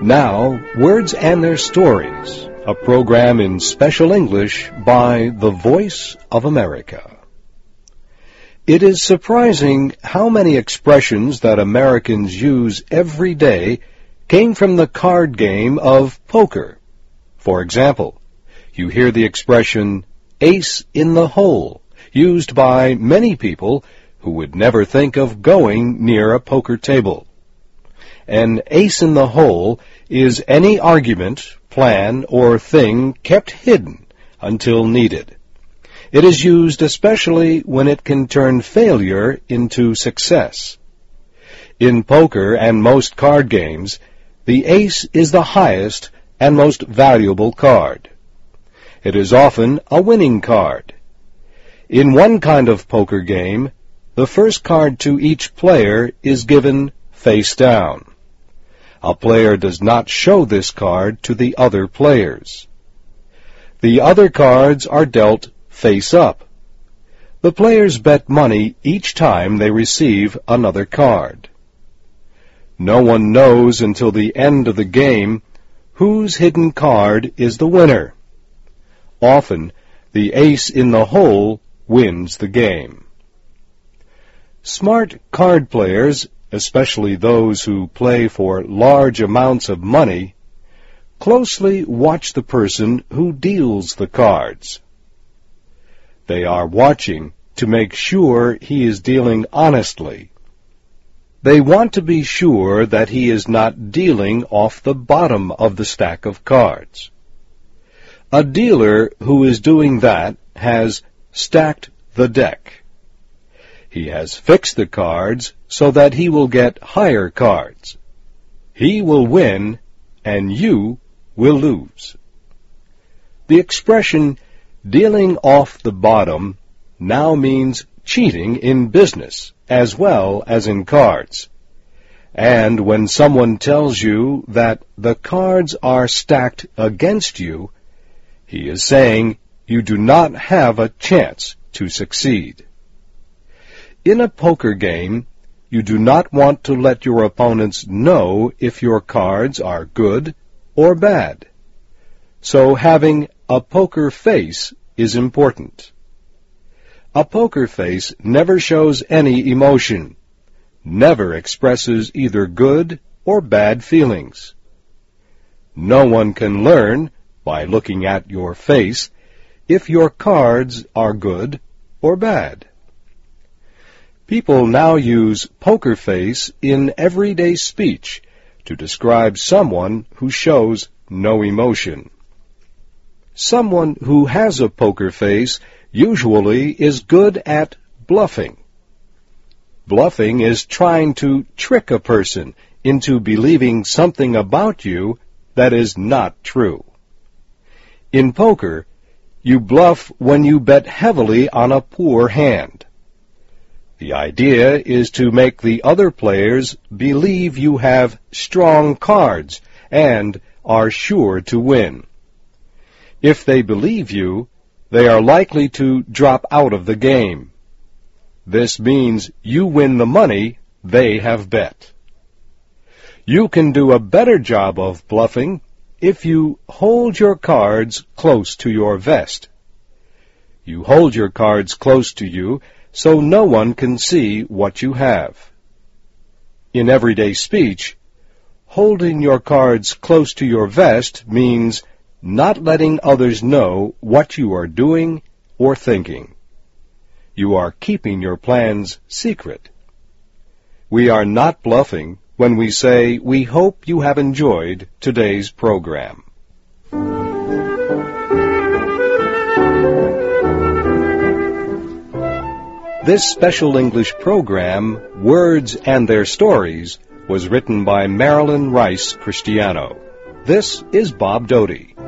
Now, Words and Their Stories, a program in special English by the Voice of America. It is surprising how many expressions that Americans use every day came from the card game of poker. For example, you hear the expression ace in the hole, used by many people who would never think of going near a poker table. An ace in the hole is any argument, plan, or thing kept hidden until needed. It is used especially when it can turn failure into success. In poker and most card games, the ace is the highest and most valuable card. It is often a winning card. In one kind of poker game, the first card to each player is given face down. A player does not show this card to the other players. The other cards are dealt face up. The players bet money each time they receive another card. No one knows until the end of the game whose hidden card is the winner. Often, the ace in the hole wins the game. Smart card players, especially those who play for large amounts of money, closely watch the person who deals the cards. They are watching to make sure he is dealing honestly. They want to be sure that he is not dealing off the bottom of the stack of cards. A dealer who is doing that has stacked the deck. He has fixed the cards so that he will get higher cards. He will win, and you will lose. The expression, dealing off the bottom, now means cheating in business as well as in cards. And when someone tells you that the cards are stacked against you, he is saying you do not have a chance to succeed. In a poker game, you do not want to let your opponents know if your cards are good or bad. So having a poker face is important. A poker face never shows any emotion, never expresses either good or bad feelings. No one can learn, by looking at your face, if your cards are good or bad. People now use poker face in everyday speech to describe someone who shows no emotion. Someone who has a poker face usually is good at bluffing. Bluffing is trying to trick a person into believing something about you that is not true. In poker, you bluff when you bet heavily on a poor hand. The idea is to make the other players believe you have strong cards and are sure to win. If they believe you, they are likely to drop out of the game. This means you win the money they have bet. You can do a better job of bluffing if you hold your cards close to your vest. You hold your cards close to you so no one can see what you have. In everyday speech, holding your cards close to your vest means not letting others know what you are doing or thinking. You are keeping your plans secret. We are not bluffing when we say we hope you have enjoyed today's program. This special English program, Words and Their Stories, was written by Marilyn Rice Cristiano. This is Bob Doty.